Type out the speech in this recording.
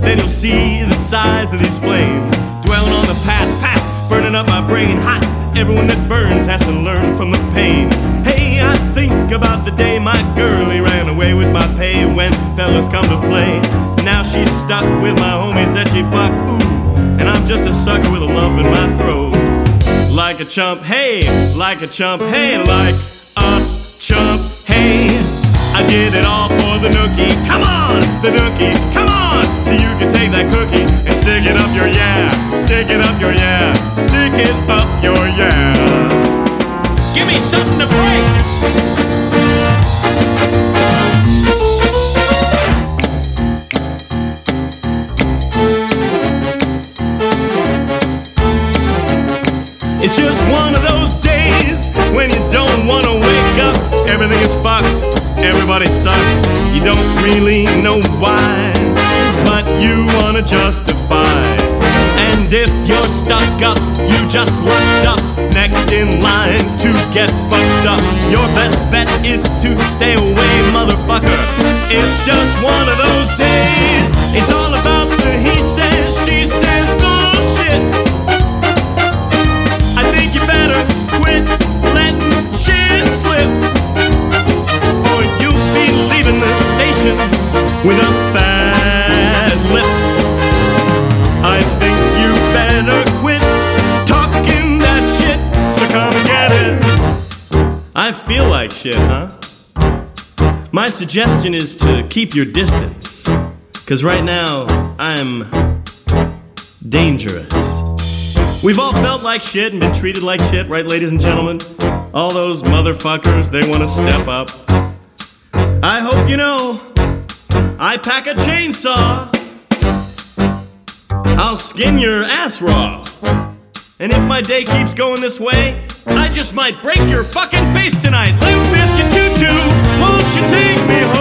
then you'll see the size of these flames. Dwelling on the past, burning up my brain hot. Everyone that burns has to learn from the pain. Hey, I think about the day my girlie ran away with my pay when fellas come to play. Now she's stuck with my homies that she fucked, ooh, and I'm just a sucker with a lump in my throat. Like a chump, hey, like a chump, hey, like a chump, hey. I did it all for the nookie, come on, the nookie, come on. So you can take that cookie and stick it up your yeah, stick it up your yeah, stick it up your yeah. Give me something to break. It's just one of those days when you don't want to wake up. Everything is fucked, everybody sucks. You don't really know why, but you want to justify. And if you're stuck up, you just looked up next in line to get fucked up. Your best bet is to stay away, motherfucker. It's just one of those days. It's all about the he says, she says bullshit. I think you better quit letting shit slip, or you'll be leaving the station with a fat lip. I think you better quit talking that shit, so come and get it. I feel like shit, huh? My suggestion is to keep your distance, 'cause right now I'm dangerous. We've all felt like shit and been treated like shit, right, ladies and gentlemen? All those motherfuckers, they want to step up. I hope you know, I pack a chainsaw. I'll skin your ass raw. And if my day keeps going this way, I just might break your fucking face tonight. Limp Bizkit choo-choo, won't you take me home?